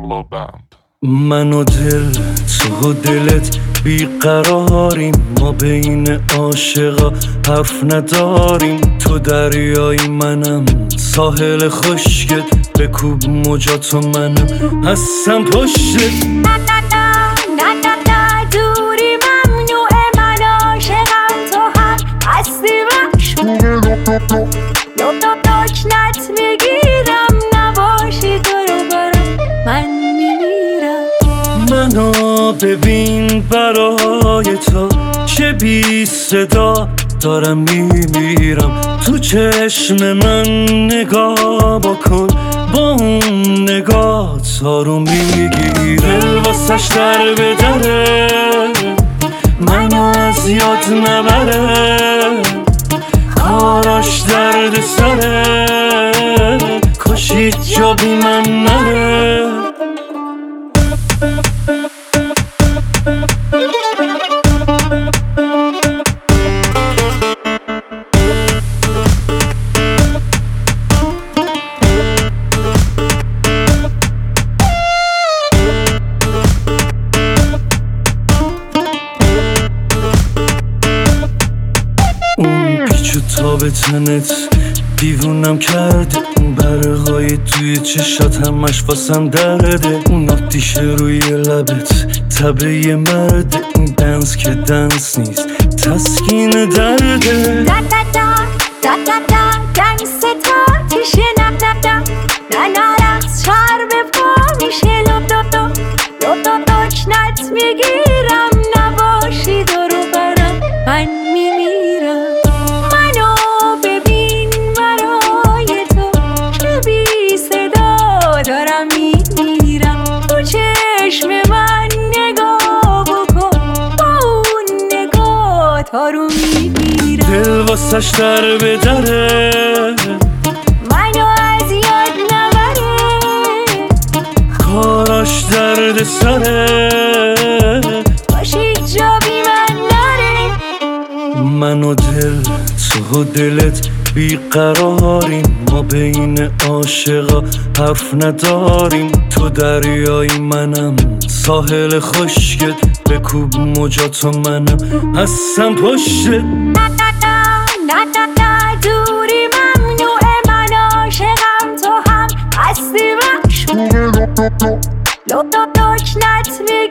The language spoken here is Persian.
سولا بند. من و دل، تو و دلت بیقراریم، ما بین عاشقا حرف نداریم. تو دریای منم ساحل خشکت، بکوب موجات و منم هستم پشتت. دوری ممنوع، من عاشقم تو هم هستی لکنت میگیرم، نباشی تو رو برم من میمیرم. منو ببین برای تو چه بی صدا دارم میمیرم. تو چشم من نگاه بکن، با اون نگاه تارو میگیره. دل واسش در به دره، منو از یاد نبره. کاراش درد سره، کاشید جا بی من نره. اون پیچ و تاب تنت دیوونم کرده، اون برقای توی چشات همش واسم درده. اون آتیشه روی لبت تبه یه مرده، اون دنس که دنس نیست تسکین درده. دنس تا تیشه نه رقص شهر به پا میشه. لکنت میگیرم، نباشی دارو برم من میمیرم. منو ببین برای تو چه بی صدا دارم میمیرم. تو چشم من نگاه بکن، با اون نگاه تارو میگیرم. دل واسش در به دره، منو از یاد نبره. کاراش درد سره، باشی جا بی من نره. من و دل، تو و دلت بیقراریم، ما بین عاشقا حرف نداریم. تو دریای منم ساحل خشکت، بکوب موجات و منم هستم پشتت. دوری ممنوع، من عاشقم تو هم هستی لکنت